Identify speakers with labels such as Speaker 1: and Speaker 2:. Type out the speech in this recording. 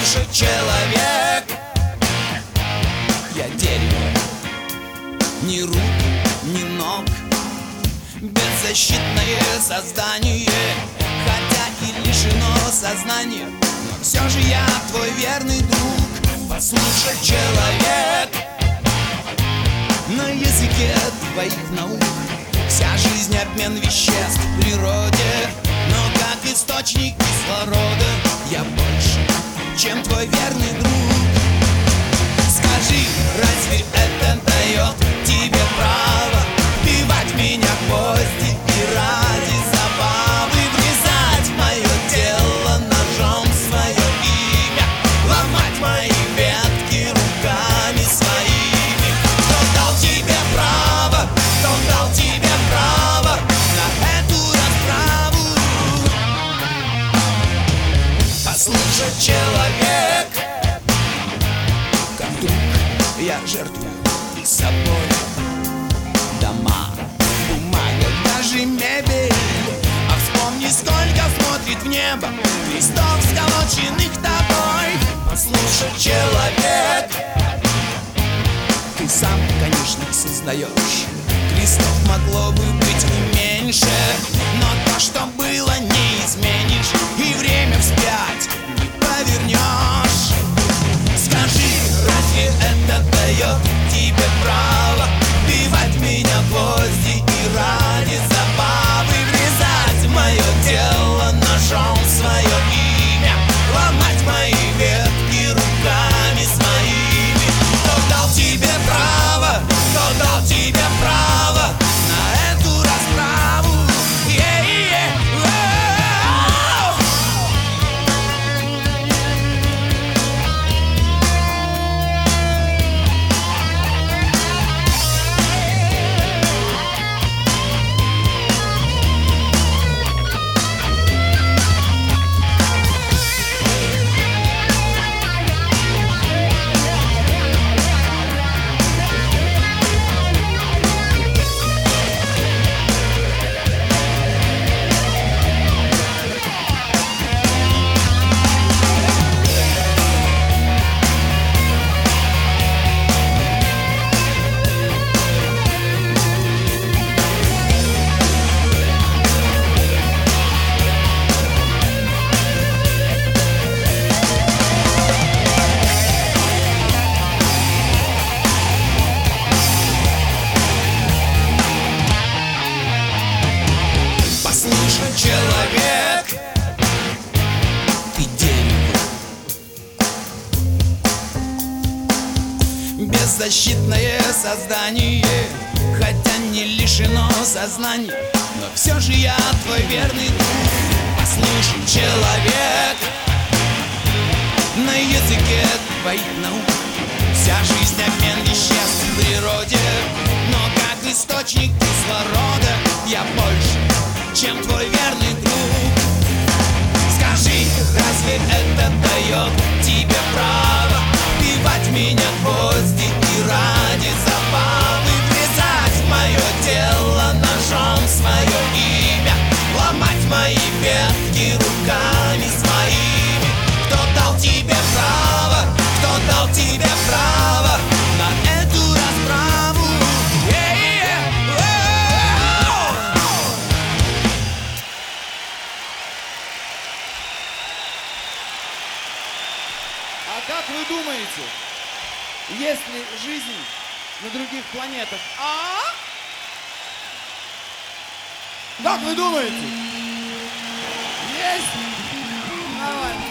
Speaker 1: Послушай, человек, я дерево, ни рук, ни ног, беззащитное создание, хотя и лишено сознания, но все же я твой верный друг. Послушай, человек, на языке твоих наук вся жизнь обмен веществ в природе, но как источник кислорода я больше, чем твой верный друг. Скажи, разве это дает тебе право вбивать меня в гвозди и ради забавы врезать мое тело ножом в свое имя, ломать мои ветки руками своими? Кто дал тебе право? Кто дал тебе право на эту расправу? Послушай, человек, как друг я жертвую собой дома, бумага, даже мебель. А вспомни, сколько смотрит в небо крестов, сколоченных тобой. Послушай, человек, ты сам, конечно, создаешь. Крестов могло бы быть и меньше, но то, что было, не изменишь, и время вспять не повернешь. Скажи, разве это дает тебе право вбивать меня в гвозди и ради забавы врезать в мое тело ножом в свое имя, ломать мои ветки руками своими? Кто дал тебе право? Кто дал тебе право на эту расправу? Послушай, человек, ты дерево, беззащитное создание, хотя не лишено сознания, но все же я твой верный друг. Послушай, человек, на языке твоих наук вся жизнь обмен веществ в природе, но как источник кислорода я больше, чем твой верный друг. Скажи, разве это дает тебе право вбивать меня в гвозди и ради забавы врезать в мое тело ножом в свое имя, ломать мои ветки руками своими? Кто дал тебе право? Кто дал тебе право на эту расправу?
Speaker 2: А как вы думаете, есть ли жизнь на других планетах? Как вы думаете? Есть? Нормально.